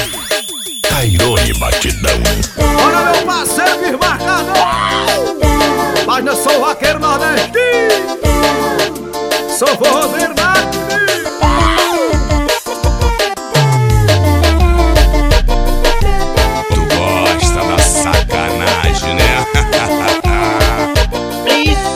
Tairone Batidão. Bora, meu parceiro desmarcado. Mas não sou vaqueiro nordestino, sou forrozeiro nato. Tu gosta da sacanagem, né? Isso.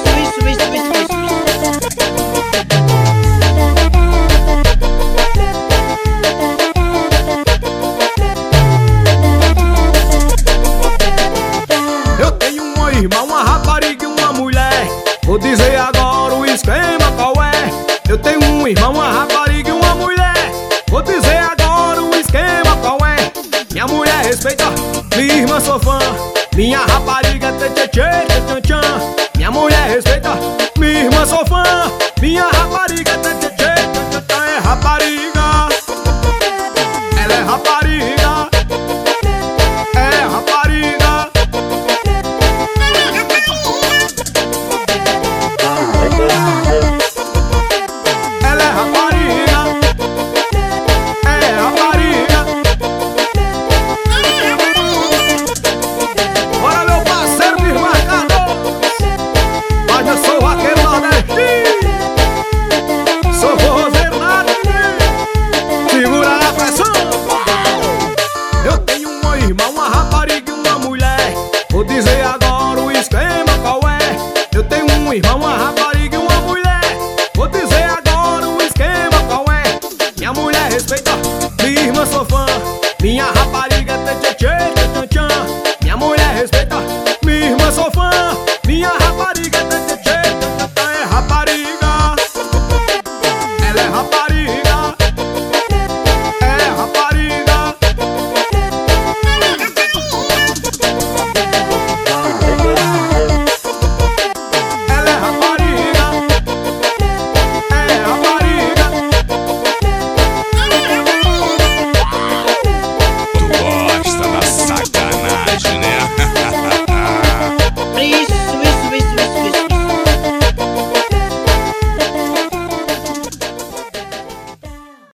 Eu tenho uma irmã, uma rapariga e uma mulher. Vou dizer agora o esquema qual é. Eu tenho um irmão, uma rapariga e uma mulher. Vou dizer agora o esquema qual é. Minha mulher respeita, minha irmã sou fã. Minha rapariga tchan. Minha mulher respeita, minha irmã sou fã. Minha rapariga tchan. É rapariga, ela é rapariga. É rapariga. Ela é rapariga. É rapariga. Bora, meu parceiro desmarcador. Mas eu sou vaqueiro nordestino, sou forrozeiro nato. Segura a pressão. Eu tenho uma irmã, uma rapariga e uma mulher. Vou dizer agora o esquema qual é. Eu tenho um irmão, uma rapariga e uma mulher. Vou dizer agora o esquema qual é. Minha mulher respeita, minha irmã sou fã. Minha rapariga